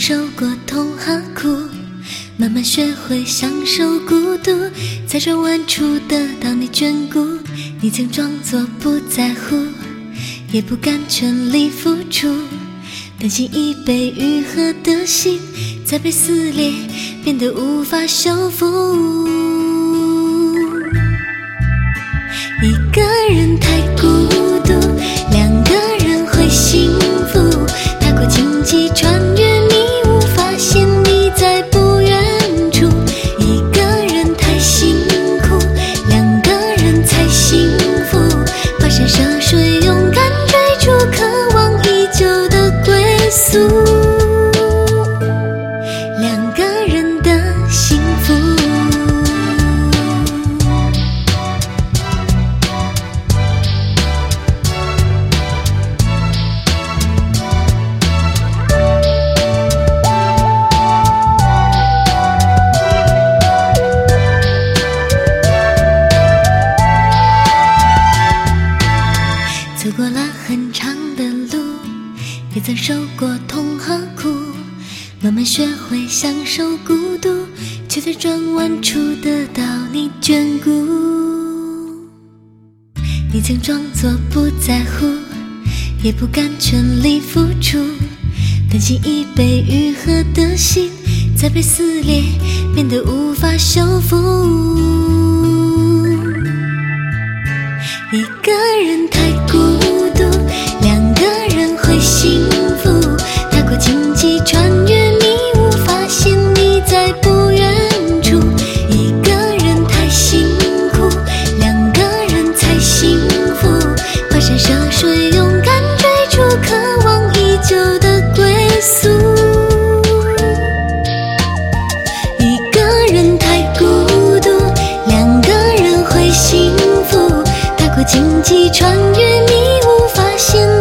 受过痛和苦，慢慢学会享受孤独，在转弯处得到你眷顾。你曾装作不在乎，也不敢全力付出，担心已被愈合的心在被撕裂，变得无法修复。一个人太孤独，两个人会幸福。踏过荆棘，穿越迷雾，发现你在不远处。一个人太辛苦，两个人才幸福。跋山涉水，勇敢追逐，渴望已久的归宿。两个人的幸福。走过了很长的路，也曾受过痛和苦，慢慢学会享受孤独，却在转弯处得到你眷顾。你曾装作不在乎，也不敢全力付出，担心已被愈合的心在被撕裂，变得无法修复。一个人太孤独，两个人会幸福。踏过荆棘，穿越迷雾，发现你在不远处。一个人太辛苦，两个人才幸福。跋山涉水，勇敢追逐，渴望已久的归宿。一个人太孤独，两个人会幸福。踏过荆棘，穿越迷雾，发现